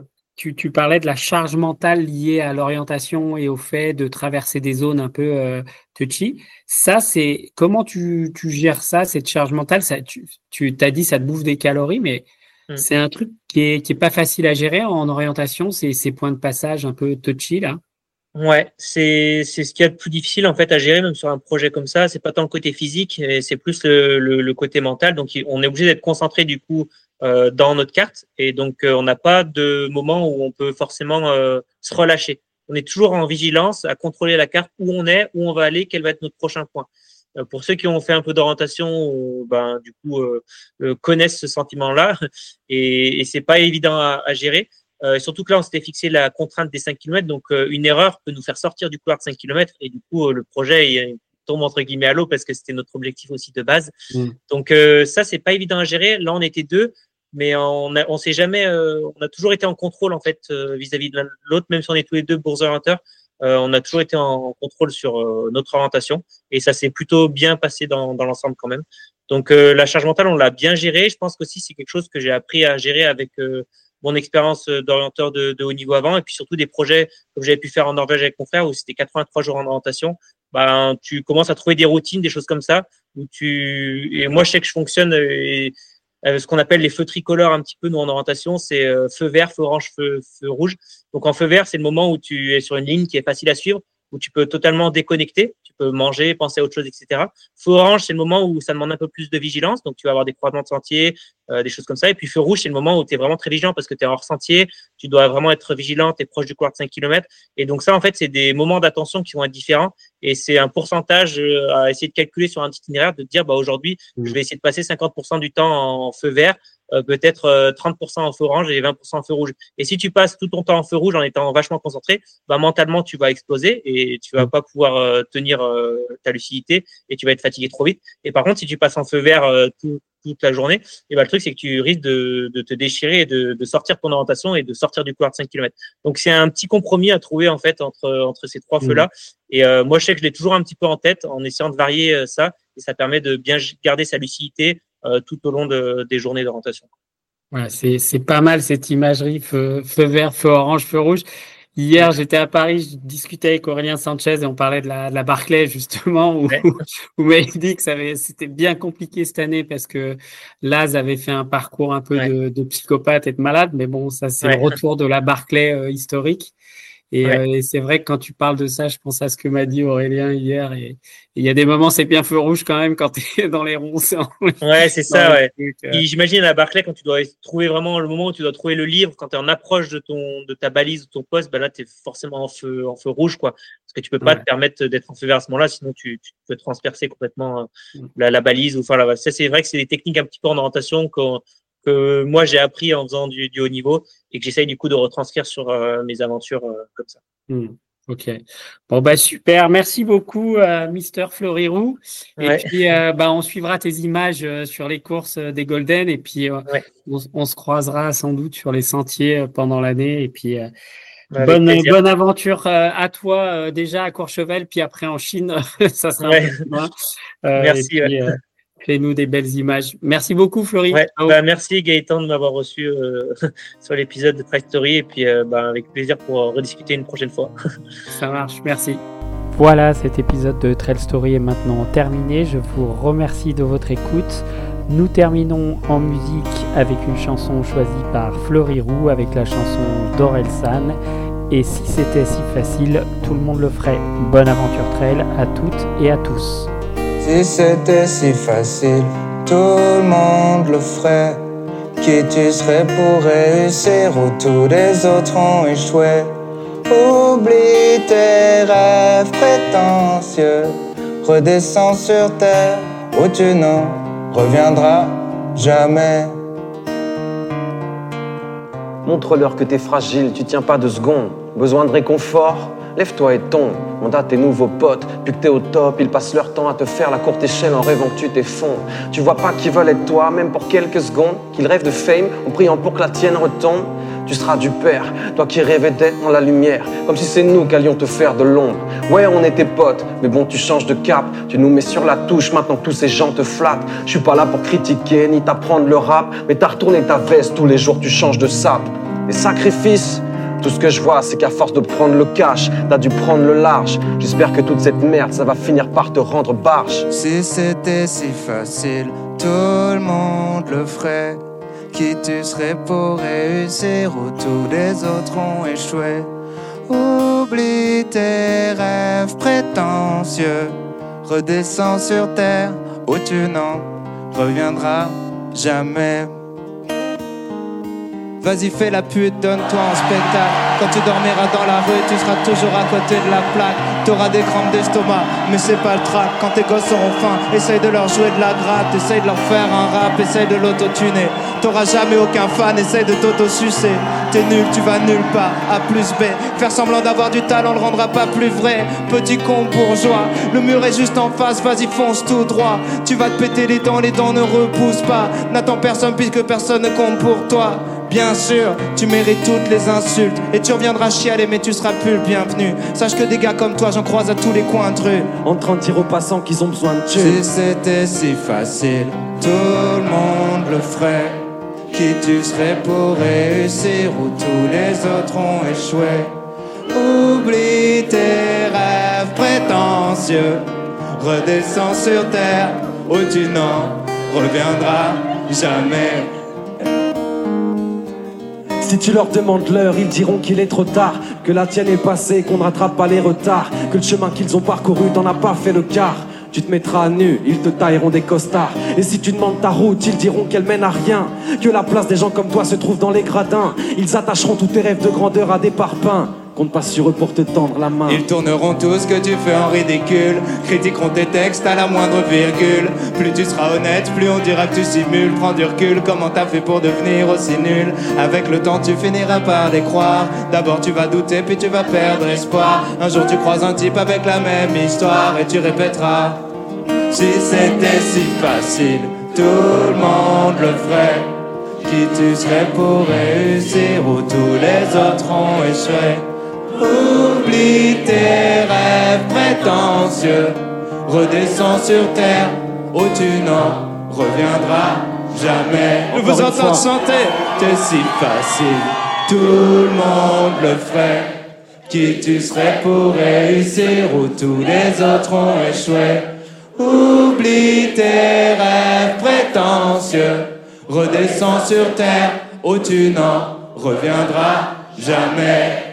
tu parlais de la charge mentale liée à l'orientation et au fait de traverser des zones un peu touchy. Ça, c'est comment tu gères ça, cette charge mentale? Ça, tu t'as dit ça te bouffe des calories, mais c'est un truc qui est pas facile à gérer en orientation, ces points de passage un peu touchy là. Ouais, c'est ce qu'il y a de plus difficile en fait à gérer même sur un projet comme ça. C'est pas tant le côté physique, c'est plus le côté mental. Donc on est obligé d'être concentré du coup dans notre carte et donc on n'a pas de moment où on peut forcément se relâcher. On est toujours en vigilance à contrôler la carte où on est, où on va aller, quel va être notre prochain point. Pour ceux qui ont fait un peu d'orientation, du coup connaissent ce sentiment-là et c'est pas évident à gérer. Surtout que là, on s'était fixé la contrainte des 5 km. Donc, une erreur peut nous faire sortir du couloir de 5 km. Et du coup, le projet il tombe entre guillemets à l'eau parce que c'était notre objectif aussi de base. Donc, ça, c'est pas évident à gérer. Là, on était 2, mais on s'est jamais, on a toujours été en contrôle en fait vis-à-vis de l'autre, même si on est tous les 2 bourses orienteurs. On a toujours été en contrôle sur notre orientation et ça s'est plutôt bien passé dans l'ensemble quand même. Donc, la charge mentale, on l'a bien gérée. Je pense qu'aussi, c'est quelque chose que j'ai appris à gérer avec mon expérience d'orienteur de haut niveau avant et puis surtout des projets comme j'avais pu faire en Norvège avec mon frère où c'était 83 jours en orientation. Tu commences à trouver des routines, des choses comme ça et moi je sais que je fonctionne ce qu'on appelle les feux tricolores un petit peu nous en orientation, c'est feu vert, feu orange, feu rouge. Donc en feu vert, c'est le moment où tu es sur une ligne qui est facile à suivre, où tu peux totalement déconnecter, tu peux manger, penser à autre chose, etc. Feu orange, c'est le moment où ça demande un peu plus de vigilance, donc tu vas avoir des croisements de sentiers, des choses comme ça. Et puis feu rouge, c'est le moment où tu es vraiment très vigilant parce que tu es hors sentier, tu dois vraiment être vigilant, tu es proche du couloir de 5 km. Et donc ça, en fait, c'est des moments d'attention qui vont être différents et c'est un pourcentage à essayer de calculer sur un itinéraire, de te dire aujourd'hui, je vais essayer de passer 50% du temps en feu vert, peut-être 30% en feu orange et 20% en feu rouge. Et si tu passes tout ton temps en feu rouge en étant vachement concentré, mentalement, tu vas exploser et tu vas pas pouvoir tenir ta lucidité et tu vas être fatigué trop vite. Et par contre, si tu passes en feu vert toute la journée, et ben le truc c'est que tu risques de te déchirer et de sortir ton orientation et de sortir du couloir de 5 km. Donc c'est un petit compromis à trouver en fait entre ces trois feux là. Et moi je sais que je l'ai toujours un petit peu en tête en essayant de varier ça, et ça permet de bien garder sa lucidité tout au long des journées d'orientation. Voilà, c'est pas mal cette imagerie feu vert, feu orange, feu rouge. Hier, j'étais à Paris, je discutais avec Aurélien Sanchez et on parlait de la Barclay justement, où il m'a dit que c'était bien compliqué cette année parce que Laz avait fait un parcours un peu de psychopathe et de malade, mais bon, ça c'est le retour de la Barclay historique. Et c'est vrai que quand tu parles de ça, je pense à ce que m'a dit Aurélien hier. Et il y a des moments, c'est bien feu rouge quand même quand tu es dans les ronds. Ouais, c'est ça, ouais. Et j'imagine à la Barclay, quand tu dois trouver vraiment le moment où tu dois trouver le livre, quand tu es en approche de ta balise, de ton poste, ben là, tu es forcément en feu rouge, quoi. Parce que tu peux pas te permettre d'être en feu vert à ce moment-là, sinon tu peux transpercer complètement la balise. Enfin, là, ça, c'est vrai que c'est des techniques un petit peu en orientation que moi j'ai appris en faisant du haut niveau et que j'essaye du coup de retranscrire sur mes aventures comme ça. Ok. Bon bah super, merci beaucoup Mister Florirou. Et puis on suivra tes images sur les courses des Golden et puis on se croisera sans doute sur les sentiers pendant l'année et puis bonne aventure à toi déjà à Courchevel puis après en Chine ça sera un peu plus loin. Merci. Et puis, fais-nous des belles images. Merci beaucoup, Florie. Merci, Gaëtan, de m'avoir reçu sur l'épisode de Trail Story. Et puis, avec plaisir pour rediscuter une prochaine fois. Ça marche, merci. Voilà, cet épisode de Trail Story est maintenant terminé. Je vous remercie de votre écoute. Nous terminons en musique avec une chanson choisie par Florirou avec la chanson d'Orelsan. Et si c'était si facile, tout le monde le ferait. Bonne aventure trail à toutes et à tous. Si c'était si facile, tout le monde le ferait. Qui tu serais pour réussir où tous les autres ont échoué? Oublie tes rêves prétentieux, redescends sur terre où tu n'en reviendras jamais. Montre-leur que t'es fragile, tu tiens pas 2 secondes. Besoin de réconfort? Lève-toi et tombe, monte tes nouveaux potes. Puis que t'es au top, ils passent leur temps à te faire la courte échelle en rêvant que tu t'effondres. Tu vois pas qu'ils veulent être toi, même pour quelques secondes. Qu'ils rêvent de fame, en priant pour que la tienne retombe. Tu seras du père, toi qui rêvais d'être dans la lumière. Comme si c'est nous qui allions te faire de l'ombre. Ouais, on était potes, mais bon, tu changes de cap. Tu nous mets sur la touche, maintenant que tous ces gens te flattent. Je suis pas là pour critiquer, ni t'apprendre le rap. Mais t'as retourné ta veste, tous les jours tu changes de sap. Les sacrifices, tout ce que je vois, c'est qu'à force de prendre le cash, t'as dû prendre le large. J'espère que toute cette merde, ça va finir par te rendre barge. Si c'était si facile, tout le monde le ferait. Qui tu serais pour réussir où tous les autres ont échoué? Oublie tes rêves prétentieux, redescends sur terre où tu n'en reviendras jamais. Vas-y fais la pute, donne-toi en spectacle. Quand tu dormiras dans la rue, tu seras toujours à côté de la plaque. T'auras des crampes d'estomac, mais c'est pas le trac. Quand tes gosses auront faim, essaye de leur jouer de la gratte. Essaye de leur faire un rap, essaye de l'auto-tuner. T'auras jamais aucun fan, essaye de t'auto-sucer. T'es nul, tu vas nulle part, A plus B. Faire semblant d'avoir du talent le rendra pas plus vrai. Petit con bourgeois, le mur est juste en face, vas-y fonce tout droit. Tu vas te péter les dents ne repoussent pas. N'attends personne puisque personne ne compte pour toi. Bien sûr, tu mérites toutes les insultes et tu reviendras chialer mais tu seras plus le bienvenu. Sache que des gars comme toi j'en croise à tous les coins de rue, en train de dire aux passants qu'ils ont besoin de tuer. Si c'était si facile, tout le monde le ferait. Qui tu serais pour réussir où tous les autres ont échoué? Oublie tes rêves prétentieux, redescends sur terre où tu n'en reviendras jamais. Si tu leur demandes l'heure, ils diront qu'il est trop tard, que la tienne est passée, qu'on ne rattrape pas les retards, que le chemin qu'ils ont parcouru, t'en as pas fait le quart. Tu te mettras à nu, ils te tailleront des costards. Et si tu demandes ta route, ils diront qu'elle mène à rien, que la place des gens comme toi se trouve dans les gradins. Ils attacheront tous tes rêves de grandeur à des parpaings. Compte pas sur eux pour te tendre la main. Ils tourneront tout ce que tu fais en ridicule, critiqueront tes textes à la moindre virgule. Plus tu seras honnête, plus on dira que tu simules. Prends du recul, comment t'as fait pour devenir aussi nul? Avec le temps tu finiras par les croire. D'abord tu vas douter puis tu vas perdre espoir. Un jour tu croises un type avec la même histoire et tu répéteras: si c'était si facile, tout le monde le ferait. Qui tu serais pour réussir où tous les autres ont échoué? Oublie tes rêves prétentieux, redescends sur terre où tu n'en reviendras jamais. Nous vous entendre chanter, c'est si facile, tout le monde le ferait. Qui tu serais pour réussir où tous les autres ont échoué? Oublie tes rêves prétentieux, redescends sur terre où tu n'en reviendras jamais.